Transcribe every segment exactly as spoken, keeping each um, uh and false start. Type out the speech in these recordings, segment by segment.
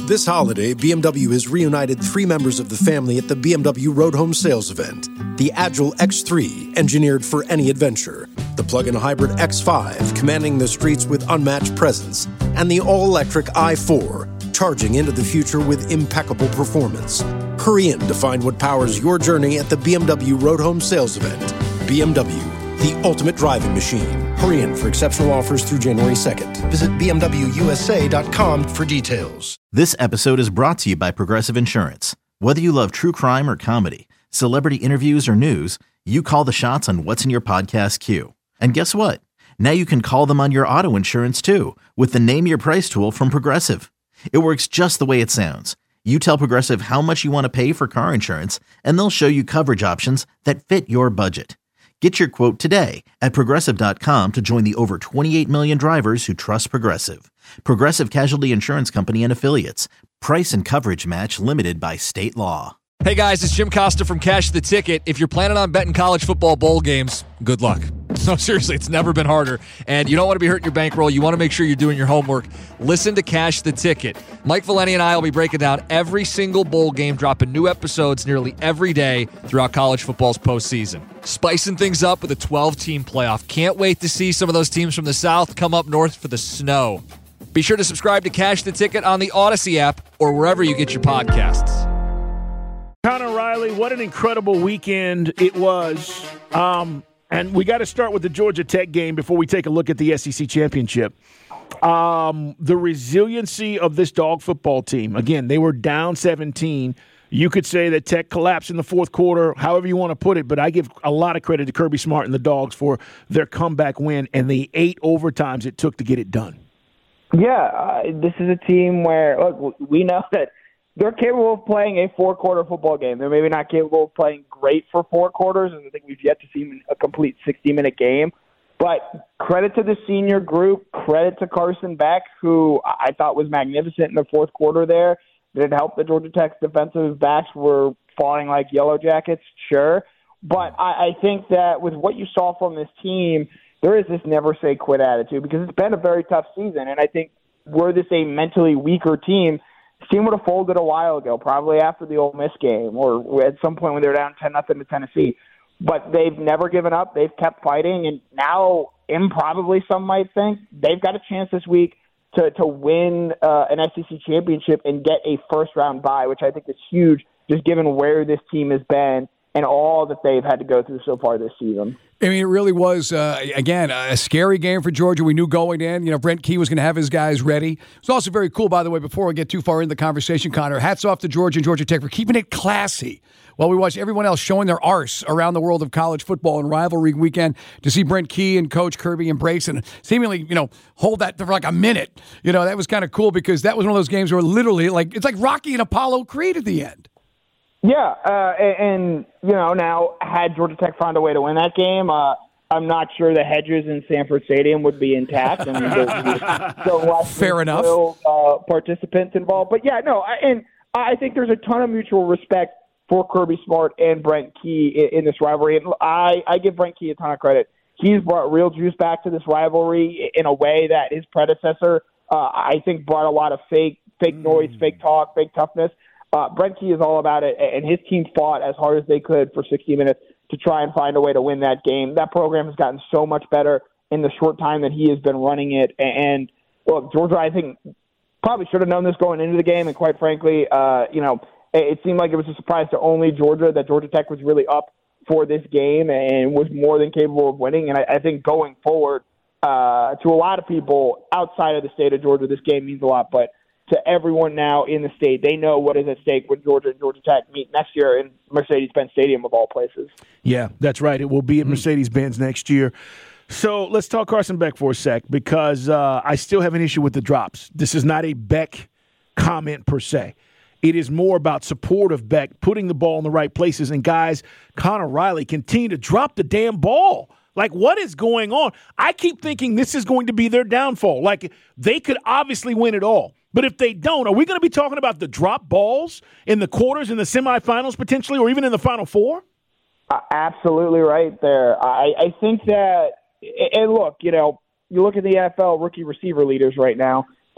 This holiday, B M W has reunited three members of the family at the B M W Road Home Sales event. The Agile X three, engineered for any adventure. The plug-in hybrid X five, commanding the streets with unmatched presence. And the all-electric i four, charging into the future with impeccable performance. Hurry in to find what powers your journey at the B M W Road Home Sales event. B M W, the ultimate driving machine. Hurry in for exceptional offers through January second. Visit B M W U S A dot com for details. This episode is brought to you by Progressive Insurance. Whether you love true crime or comedy, celebrity interviews or news, you call the shots on what's in your podcast queue. And guess what? Now you can call them on your auto insurance too with the Name Your Price tool from Progressive. It works just the way it sounds. You tell Progressive how much you want to pay for car insurance, and they'll show you coverage options that fit your budget. Get your quote today at Progressive dot com to join the over twenty-eight million drivers who trust Progressive. Progressive Casualty Insurance Company and Affiliates. Price and coverage match limited by state law. Hey guys, it's Jim Costa from Cash the Ticket. If you're planning on betting college football bowl games, good luck. No, seriously, it's never been harder. And you don't want to be hurting your bankroll. You want to make sure you're doing your homework. Listen to Cash the Ticket. Mike Valeni and I will be breaking down every single bowl game, dropping new episodes nearly every day throughout college football's postseason. Spicing things up with a twelve-team playoff. Can't wait to see some of those teams from the South come up north for the snow. Be sure to subscribe to Cash the Ticket on the Odyssey app or wherever you get your podcasts. Connor Riley, what an incredible weekend it was. Um, and we got to start with the Georgia Tech game before we take a look at the S E C championship. Um, the resiliency of this dog football team. Again, they were down seventeen. You could say that Tech collapsed in the fourth quarter, however you want to put it, but I give a lot of credit to Kirby Smart and the Dogs for their comeback win and the eight overtimes it took to get it done. Yeah, uh, this is a team where, look, we know that they're capable of playing a four-quarter football game. They're maybe not capable of playing great for four quarters, and I think we've yet to see a complete sixty-minute game. But credit to the senior group, credit to Carson Beck, who I thought was magnificent in the fourth quarter there. Did it help that Georgia Tech's defensive backs were falling like Yellow Jackets? Sure. But I, I think that with what you saw from this team, there is this never-say-quit attitude because it's been a very tough season. And I think were this a mentally weaker team, this team would have folded a while ago, probably after the Ole Miss game or at some point when they were down ten nothing to Tennessee. But they've never given up. They've kept fighting. And now, improbably, some might think, they've got a chance this week to, to win uh, an S E C championship and get a first-round bye, which I think is huge, just given where this team has been and all that they've had to go through so far this season. I mean, it really was, uh, again, a scary game for Georgia. We knew going in, you know, Brent Key was going to have his guys ready. It was also very cool, by the way, before we get too far into the conversation, Connor, hats off to Georgia and Georgia Tech for keeping it classy while we watch everyone else showing their arse around the world of college football and rivalry weekend. To see Brent Key and Coach Kirby embrace and seemingly, you know, hold that for like a minute. You know, that was kind of cool because that was one of those games where literally, like, it's like Rocky and Apollo Creed at the end. Yeah, uh, and, and, you know, now, had Georgia Tech found a way to win that game, uh, I'm not sure the hedges in Sanford Stadium would be intact. I mean, there's so less Fair enough. Uh, participants involved. But, yeah, no, I, and I think there's a ton of mutual respect for Kirby Smart and Brent Key in, in this rivalry. And I, I give Brent Key a ton of credit. He's brought real juice back to this rivalry in a way that his predecessor, uh, I think, brought a lot of fake, fake noise, mm. fake talk, fake toughness. Uh, Brent Key is all about it, and his team fought as hard as they could for sixty minutes to try and find a way to win that game. That program has gotten so much better in the short time that he has been running it. And, well, Georgia, I think, probably should have known this going into the game, and quite frankly, uh, you know, it seemed like it was a surprise to only Georgia that Georgia Tech was really up for this game and was more than capable of winning. And I, I think going forward, uh, to a lot of people outside of the state of Georgia, this game means a lot, but to everyone now in the state, they know what is at stake when Georgia and Georgia Tech meet next year in Mercedes-Benz Stadium of all places. Yeah, that's right. It will be at Mercedes-Benz next year. So let's talk Carson Beck for a sec because uh, I still have an issue with the drops. This is not a Beck comment per se. It is more about support of Beck, putting the ball in the right places. And guys, Connor Riley continue to drop the damn ball. Like, what is going on? I keep thinking this is going to be their downfall. Like, they could obviously win it all. But if they don't, are we going to be talking about the drop balls in the quarters, in the semifinals potentially, or even in the Final Four? Uh, absolutely right there. I, I think that, and look, you know, you look at the N F L rookie receiver leaders right now,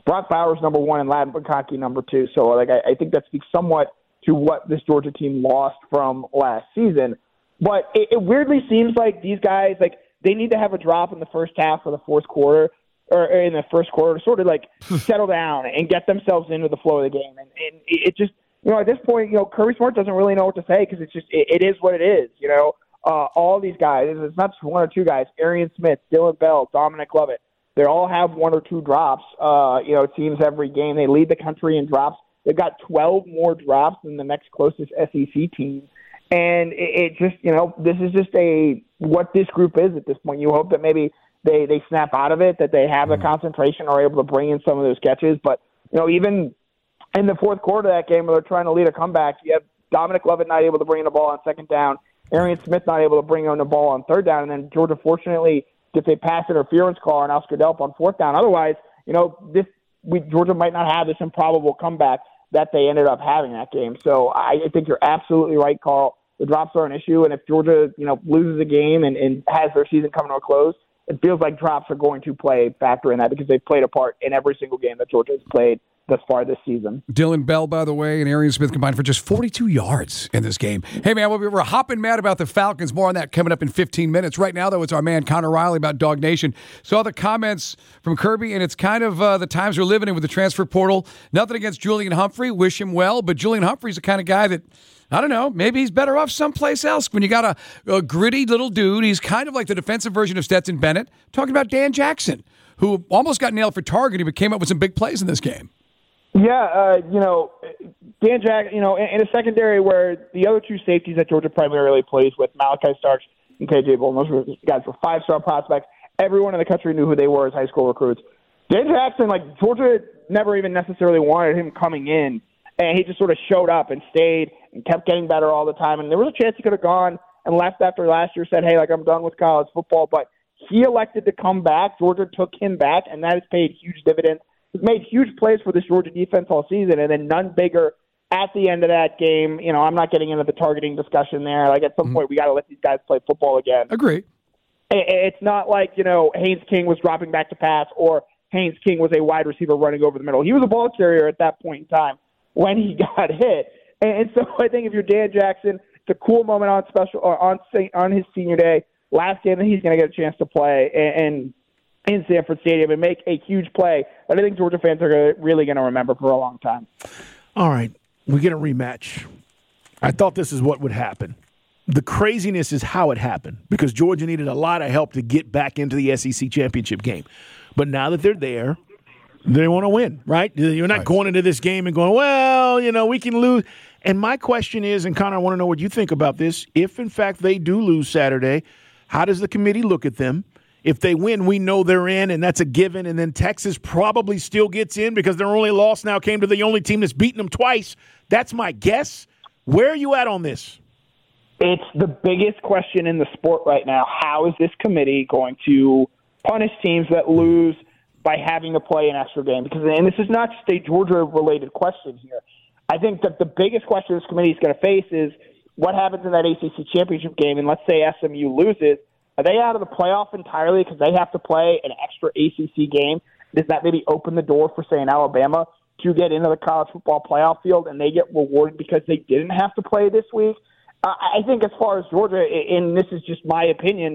Brock Bowers number one and Ladd McConkey number two. So like I, I think that speaks somewhat to what this Georgia team lost from last season. But it, it weirdly seems like these guys, like they need to have a drop in the first half or the fourth quarter, or in the first quarter to sort of like settle down and get themselves into the flow of the game. And, and it just, you know, at this point, you know, Kirby Smart doesn't really know what to say because it's just, it, it is what it is, you know. Uh, all these guys, it's not just one or two guys, Arian Smith, Dylan Bell, Dominic Lovett, they all have one or two drops. Uh, you know, it seems every game they lead the country in drops. They've got twelve more drops than the next closest S E C team. And it, it just, you know, this is just a what this group is at this point. You hope that maybe they, they snap out of it, that they have the concentration or are able to bring in some of those catches. But, you know, even in the fourth quarter of that game where they're trying to lead a comeback, you have Dominic Lovett not able to bring in the ball on second down, Arian Smith not able to bring on the ball on third down, and then Georgia fortunately gets a pass interference call on Oscar Delp on fourth down. Otherwise, you know, this we, Georgia might not have this improbable comeback that they ended up having that game. So I, I think you're absolutely right, Carl. The drops are an issue, and if Georgia, you know, loses a game and, and has their season coming to a close, it feels like drops are going to play a factor in that because they've played a part in every single game that Georgia has played thus far this season. Dylan Bell, by the way, and Arian Smith combined for just forty-two yards in this game. Hey, man, we were hopping mad about the Falcons. More on that coming up in fifteen minutes. Right now, though, it's our man Connor Riley about Dog Nation. Saw the comments from Kirby, and it's kind of uh, the times we're living in with the transfer portal. Nothing against Julian Humphrey. Wish him well, but Julian Humphrey's the kind of guy that, I don't know, maybe he's better off someplace else. When you got a, a gritty little dude, he's kind of like the defensive version of Stetson Bennett. Talking about Dan Jackson, who almost got nailed for targeting, but came up with some big plays in this game. Yeah, uh, you know, Dan Jackson, you know, in, in a secondary where the other two safeties that Georgia primarily plays with, Malachi Starks and K J Bolden, those were guys were five-star prospects. Everyone in the country knew who they were as high school recruits. Dan Jackson, like, Georgia never even necessarily wanted him coming in, and he just sort of showed up and stayed and kept getting better all the time. And there was a chance he could have gone and left after last year, said, hey, like, I'm done with college football. But he elected to come back. Georgia took him back, and that has paid huge dividends. He's made huge plays for this Georgia defense all season, and then none bigger at the end of that game. You know, I'm not getting into the targeting discussion there. Like, at some mm-hmm. point, we got to let these guys play football again. Agree. It's not like, you know, Haynes King was dropping back to pass or Haynes King was a wide receiver running over the middle. He was a ball carrier at that point in time when he got hit. And so I think if you're Dan Jackson, it's a cool moment on special or on on his senior day, last game that he's going to get a chance to play and, and in Sanford Stadium and make a huge play that I think Georgia fans are really going to remember for a long time. All right, we get a rematch. I thought this is what would happen. The craziness is how it happened because Georgia needed a lot of help to get back into the S E C championship game. But now that they're there, they want to win, right? You're not right. going into this game and going, well, you know, we can lose. And my question is, and Connor, I want to know what you think about this. If, in fact, they do lose Saturday, how does the committee look at them? If they win, we know they're in, and that's a given. And then Texas probably still gets in because their only loss now came to the only team that's beaten them twice. That's my guess. Where are you at on this? It's the biggest question in the sport right now. How is this committee going to punish teams that lose by having to play an extra game? Because, and this is not just a Georgia-related question here. I think that the biggest question this committee is going to face is what happens in that A C C championship game, and let's say S M U loses. Are they out of the playoff entirely because they have to play an extra A C C game? Does that maybe open the door for, say, an Alabama to get into the college football playoff field and they get rewarded because they didn't have to play this week? Uh, I think as far as Georgia, and this is just my opinion,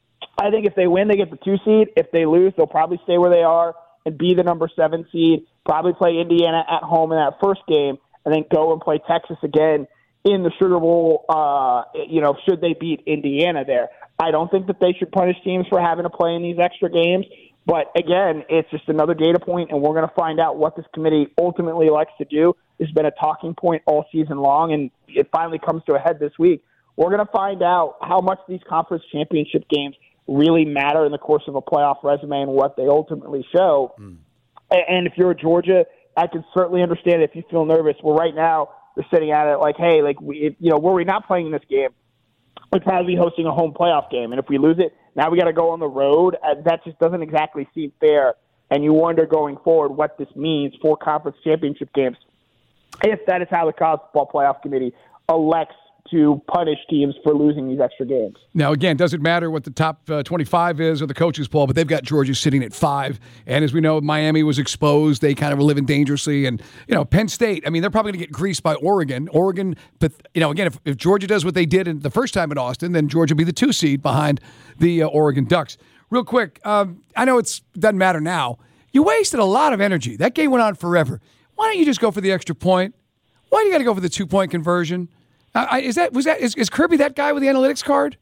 I think if they win, they get the two seed. If they lose, they'll probably stay where they are and be the number seven seed, probably play Indiana at home in that first game, and then go and play Texas again in the Sugar Bowl, uh, you know, should they beat Indiana there. I don't think that they should punish teams for having to play in these extra games. But, again, it's just another data point, and we're going to find out what this committee ultimately likes to do. It's been a talking point all season long, and it finally comes to a head this week. We're going to find out how much these conference championship games really matter in the course of a playoff resume and what they ultimately show. Mm. And if you're Georgia, I can certainly understand if you feel nervous. Well, right now, they're sitting at it like, hey, like we, if, you know, were we not playing in this game, we'd probably be hosting a home playoff game. And if we lose it, now we got to go on the road. Uh, that just doesn't exactly seem fair. And you wonder going forward what this means for conference championship games if that is how the college football playoff committee elects to punish teams for losing these extra games. Now, again, doesn't matter what the top uh, twenty-five is or the coaches poll, but they've got Georgia sitting at five. And as we know, Miami was exposed. They kind of were living dangerously. And, you know, Penn State, I mean, they're probably going to get greased by Oregon. Oregon, but, you know, again, if, if Georgia does what they did in the first time in Austin, then Georgia will be the two seed behind the uh, Oregon Ducks. Real quick, um, I know it doesn't matter now. You wasted a lot of energy. That game went on forever. Why don't you just go for the extra point? Why do you got to go for the two-point conversion? Uh, I, is that was that is, is Kirby that guy with the analytics card?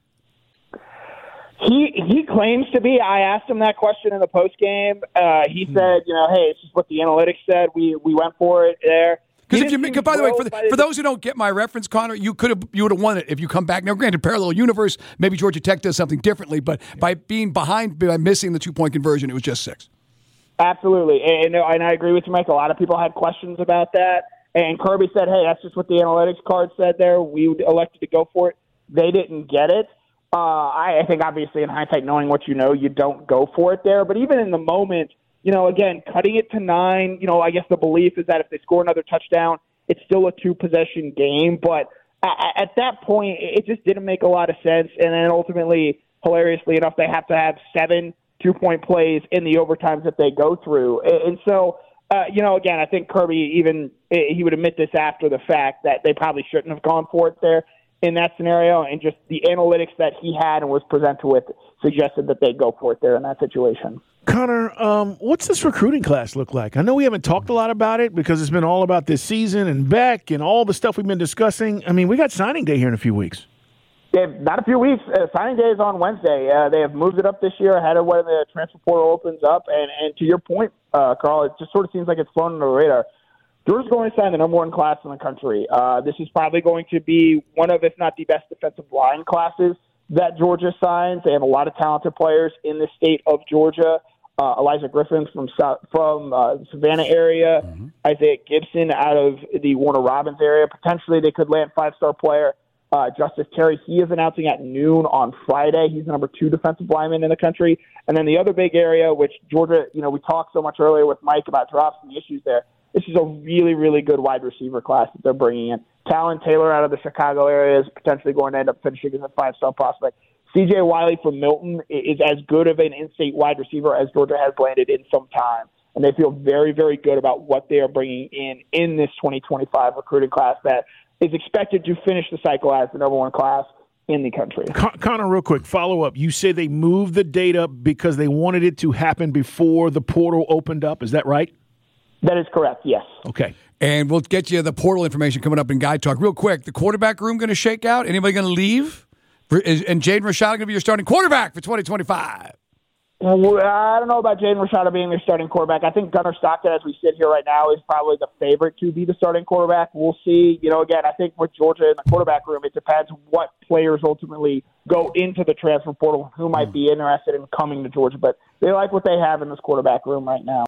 He he claims to be. I asked him that question in the post game. Uh, he hmm. said, you know, hey, it's just what the analytics said. We we went for it there. Because if you, by the way, for, the, for those who don't get my reference, Connor, you could have you would have won it if you come back. Now, granted, parallel universe, maybe Georgia Tech does something differently, but by being behind, by missing the two-point conversion, it was just six. Absolutely, and, and I agree with you, Mike. A lot of people had questions about that. And Kirby said, hey, that's just what the analytics card said there. We elected to go for it. They didn't get it. Uh, I, I think, obviously, in hindsight, knowing what you know, you don't go for it there. But even in the moment, you know, again, cutting it to nine, you know, I guess the belief is that if they score another touchdown, it's still a two-possession game. But at, at that point, it just didn't make a lot of sense. And then ultimately, hilariously enough, they have to have seven two-point plays in the overtimes that they go through. And, and so... Uh, you know, again, I think Kirby even he would admit this after the fact that they probably shouldn't have gone for it there in that scenario, and just the analytics that he had and was presented with suggested that they go for it there in that situation. Connor, um, what's this recruiting class look like? I know we haven't talked a lot about it because it's been all about this season and Beck and all the stuff we've been discussing. I mean, we got signing day here in a few weeks. Yeah, not a few weeks. Uh, signing day is on Wednesday. Uh, they have moved it up this year ahead of when the transfer portal opens up. And, and to your point, uh, Carl, it just sort of seems like it's flown under the radar. Georgia's going to sign the number one class in the country. Uh, this is probably going to be one of, if not the best defensive line classes that Georgia signs. They have a lot of talented players in the state of Georgia. Uh, Elijah Griffin from South, from uh, the Savannah area, mm-hmm. Isaiah Gibson out of the Warner Robins area. Potentially they could land five-star player. Uh, Justice Terry, he is announcing at noon on Friday. He's the number two defensive lineman in the country. And then the other big area, which Georgia, you know, we talked so much earlier with Mike about drops and the issues there. This is a really, really good wide receiver class that they're bringing in. Talon Taylor out of the Chicago area is potentially going to end up finishing as a five-star prospect. C J Wiley from Milton is as good of an in-state wide receiver as Georgia has landed in some time. And they feel very, very good about what they are bringing in in this twenty twenty-five recruiting class that is expected to finish the cycle as the number one class in the country. Con- Connor, real quick, follow up. You say they moved the date up because they wanted it to happen before the portal opened up. Is that right? That is correct, yes. Okay. And we'll get you the portal information coming up in Guy Talk. Real quick, the quarterback room going to shake out? Anybody going to leave? Is, and Jaden Rashada going to be your starting quarterback for twenty twenty-five? Well, I don't know about Jaden Rashada being their starting quarterback. I think Gunnar Stockton, as we sit here right now, is probably the favorite to be the starting quarterback. We'll see. You know, again, I think with Georgia in the quarterback room, it depends what players ultimately go into the transfer portal, who might be interested in coming to Georgia. But they like what they have in this quarterback room right now.